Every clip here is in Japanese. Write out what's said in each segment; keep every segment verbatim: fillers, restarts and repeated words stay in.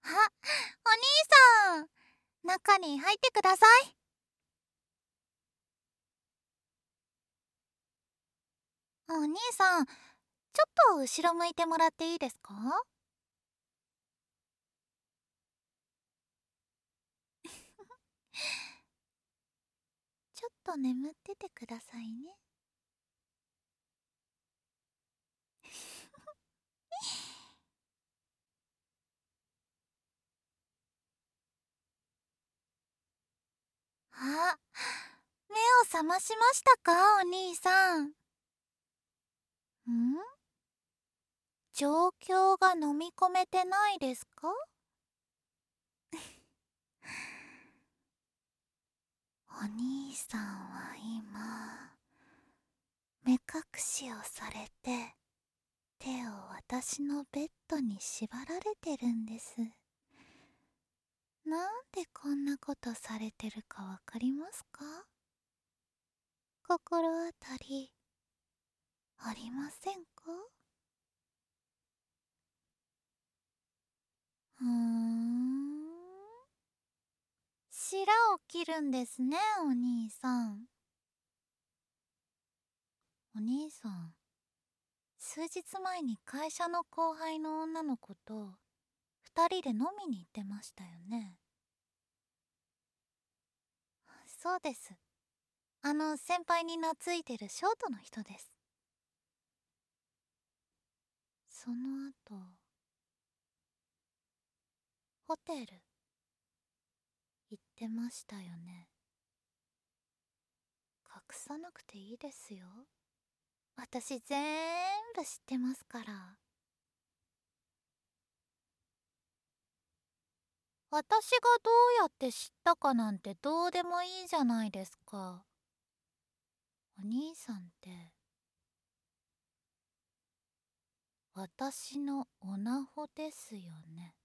あ、お兄さん、中に入ってください。お兄さん、ちょっと後ろ向いてもらっていいですか？ちょっと眠っててくださいね。あ、目を覚ましましたか、お兄さん。ん状況が飲み込めてないですか？お兄さんは今、目隠しをされて、手を私のベッドに縛られてるんです。なんでこんなことされてるかわかりますか？心当たりありませんか？うーん、白を切るんですね、お兄さん。お兄さん、数日前に会社の後輩の女の子と二人で飲みに行ってましたよね。そうです。あの先輩に懐いてるショートの人です。その後、ホテル行ってましたよね。隠さなくていいですよ。私ぜーんぶ知ってますから。私がどうやって知ったかなんてどうでもいいじゃないですか。お兄さんって私のオナホですよね。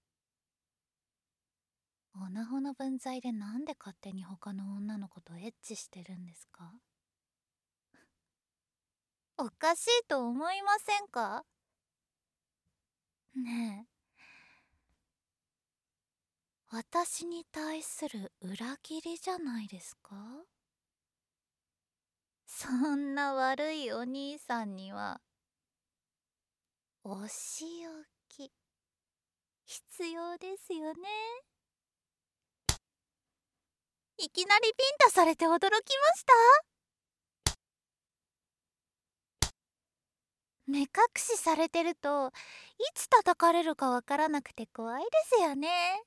オナホの分際でなんで勝手に他の女の子とエッチしてるんですか？おかしいと思いませんか？ねえ、私に対する裏切りじゃないですか？そんな悪いお兄さんにはお仕置き必要ですよね。いきなりビンタされて驚きました。目隠しされてるといつ叩かれるかわからなくて怖いですよね。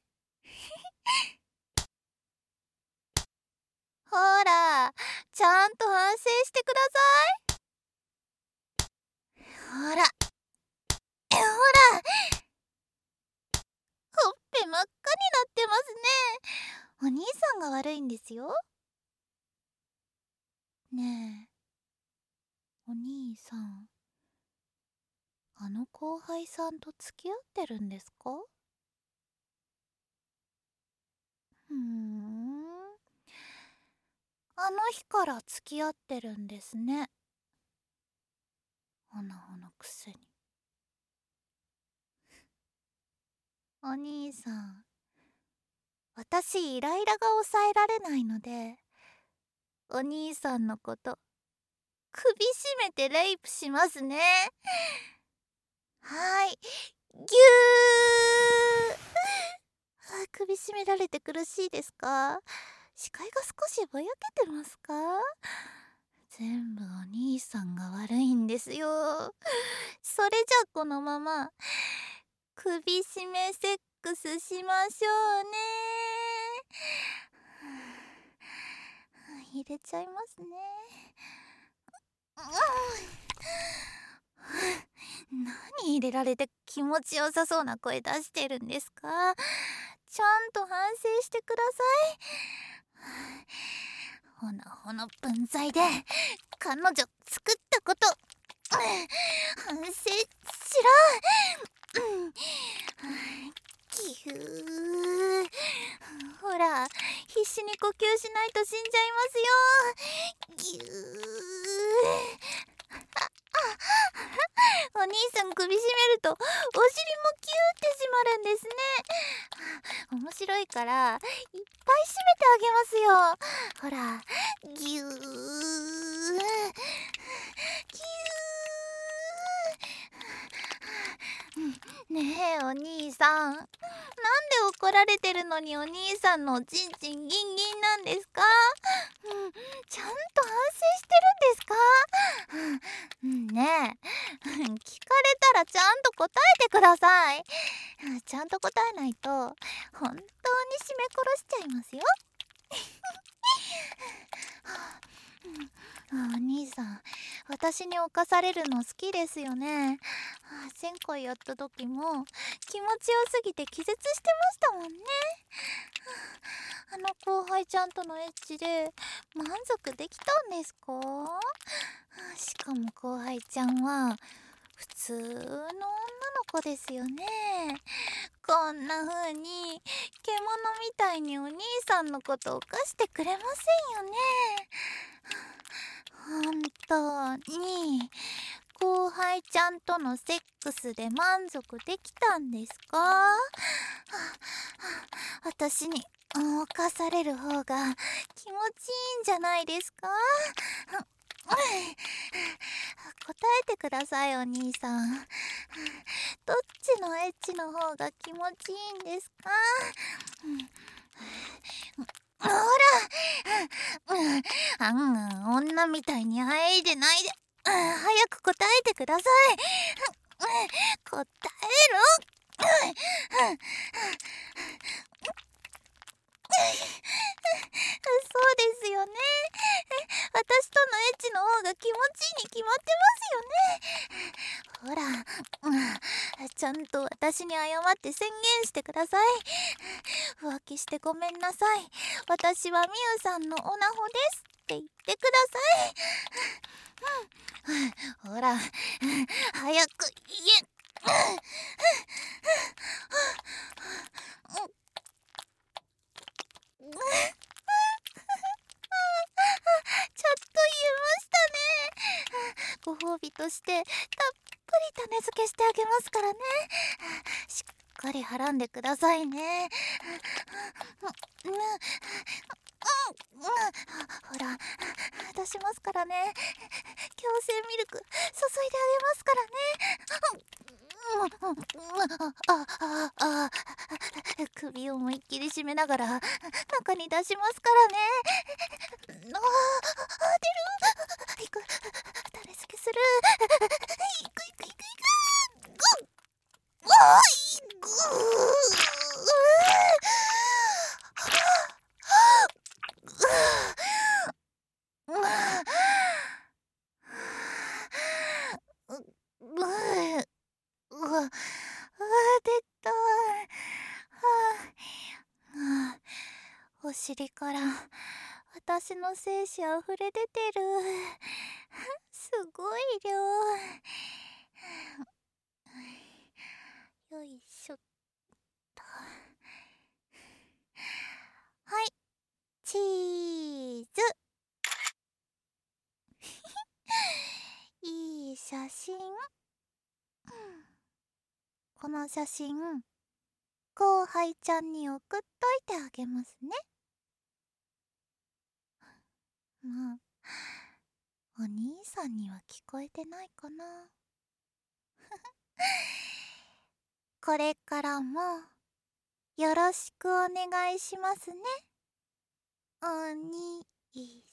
ほら、ちゃんと反省してください。ほら、ほら、ほっぺ真っ赤になってますね。お兄さんが悪いんですよ。ねえ、お兄さん、あの後輩さんと付き合ってるんですか？ふーん、あの日から付き合ってるんですね。おなほのくせに。お兄さん、私イライラが抑えられないので、お兄さんのこと首絞めてレイプしますね。はい、ぎゅー。あ、首絞められて苦しいですか？視界が少しぼやけてますか？全部お兄さんが悪いんですよ。それじゃこのまま首絞めセックスしましょうね。入れちゃいますね。何入れられて気持ちよさそうな声出してるんですか？ちゃんと反省してください。ほなほの分際で彼女作ったこと反省しろ。ぎゅー。ほら、必死に呼吸しないと死んじゃいますよ。ぎゅー。 お兄さん首絞めるとお尻もキューって締まるんですね。面白いからいっぱい締めてあげますよ。ほら、ぎゅーぎゅー。ねえお兄さん、なんで怒られてるのにお兄さんのおちんちんギンギンなんですか？うん、ちゃんと反省してるんですか？うん、ねえ聞かれたらちゃんと答えてください。ちゃんと答えないと本当に締め殺しちゃいますよ。あ、お兄さん、私に侵されるの好きですよね。前回やった時も気持ちよすぎて気絶してましたもんね。あの後輩ちゃんとのエッチで満足できたんですか？しかも後輩ちゃんは普通の女の子ですよね。こんな風に獣みたいにお兄さんのことを犯してくれませんよね。本当に後輩ちゃんとのセックスで満足できたんですか？はあはあ、私に犯される方が気持ちいいんじゃないですか？答えてくださいお兄さん。どっちのエッチの方が気持ちいいんですか？ほら、あん、女みたいにあえいでないで、早く答えてください。答えろ。そうですよね。私とのエッチの方が気持ちいいに決まってますよね。ほら、ちゃんと私に謝って宣言してください。浮気してごめんなさい。私はみゆさんのオナホですって言ってください。ほら、早く言え。ちゃんと言えましたね。ご褒美としてたっぷり種付けしてあげますからね。しっかりはらんでくださいね。うんうんうん、ほら出しますからね。強制ミルク注いであげますからね。ああああ首を思いっきり締めながら中に出しますからね。ああ出る。いく、種付けする。いくいくいくいく。ぐっ、おいぐー。うわ、あ、出た。はあ、はあ、お尻から私の精子あふれ出てる。すごい量。よいしょっと。はい、チーズ。いい写真。この写真後輩ちゃんに送っといてあげますね。まあお兄さんには聞こえてないかな。これからもよろしくお願いしますね、お兄